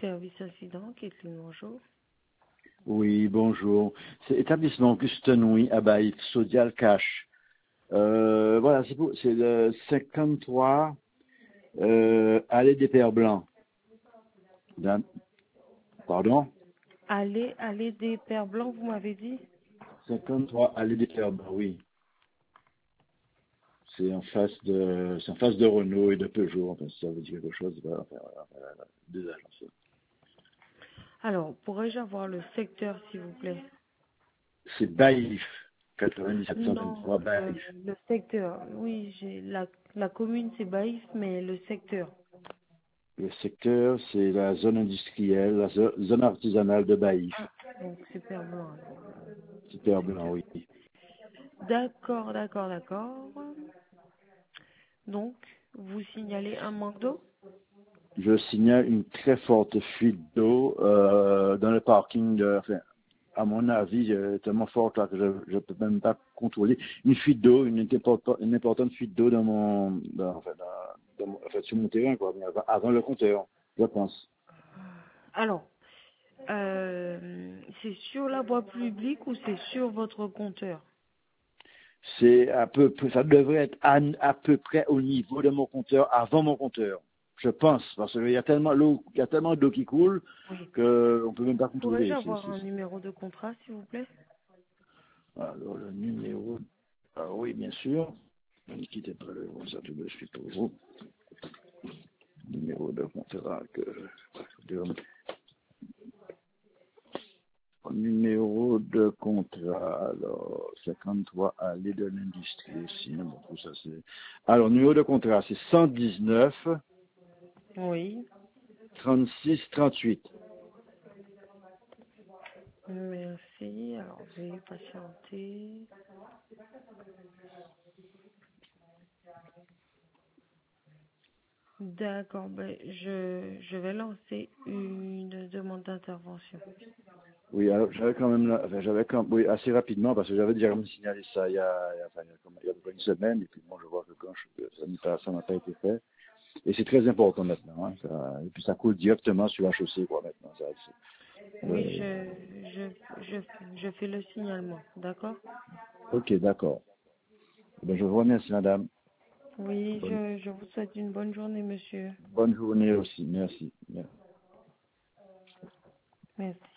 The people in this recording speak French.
Service incident, Kathleen, bonjour. Oui, bonjour. C'est établissement Gustenoui à Baïf, Sodial Cash. Voilà, c'est le 53 Allée des Pères Blancs. Pardon? Allée des Pères Blancs, vous m'avez dit? 53 Allée des Pères Blancs, oui. C'est en face de Renault et de Peugeot, enfin, si ça veut dire quelque chose, voilà, deux agences. Alors, pourrais-je avoir le secteur, s'il vous plaît? C'est Baïf, Non, 9723 Baïf. le secteur. Oui, j'ai la commune, c'est Baïf, mais le secteur. Le secteur, c'est la zone industrielle, la zone artisanale de Baïf. Ah, donc c'est Père Blanc. Alors, Super blanc, secteur. oui. D'accord, d'accord, d'accord. Donc, vous signalez un manque d'eau? Je signale une très forte fuite d'eau dans le parking enfin, à mon avis, tellement forte là, que je ne peux même pas contrôler. Une fuite d'eau, une importante fuite d'eau enfin, sur mon terrain, quoi, mais avant le compteur, je pense. Alors, c'est sur la voie publique ou c'est sur votre compteur? C'est ça devrait être à peu près au niveau de mon compteur, avant mon compteur. Je pense, parce qu'il y a tellement d'eau qui coule Oui. qu'on peut même pas Pourrais-je contrôler. avoir un numéro de contrat, s'il vous plaît? Alors, le numéro, oui, bien sûr. Ne quittez pas ça tout de suite pour vous. Numéro de contrat numéro de contrat, alors, 53 allée de l'industrie aussi, hein, bon, tout ça c'est. Alors, numéro de contrat, c'est 119 Oui. 36 38. Merci. Alors, veuillez patienter. D'accord. Ben, je vais lancer une demande d'intervention. Oui, alors oui, assez rapidement, parce que j'avais déjà me signalé ça il y a à peu près une semaine, et puis bon, je vois que ça n'a pas été fait. Et c'est très important maintenant, hein, et puis ça coule directement sur la chaussée, quoi, maintenant. Oui, je fais le signalement. D'accord? Ok, d'accord. Eh bien, je vous remercie, madame. Oui, je vous souhaite une bonne journée, monsieur. Bonne journée aussi. Merci. Merci.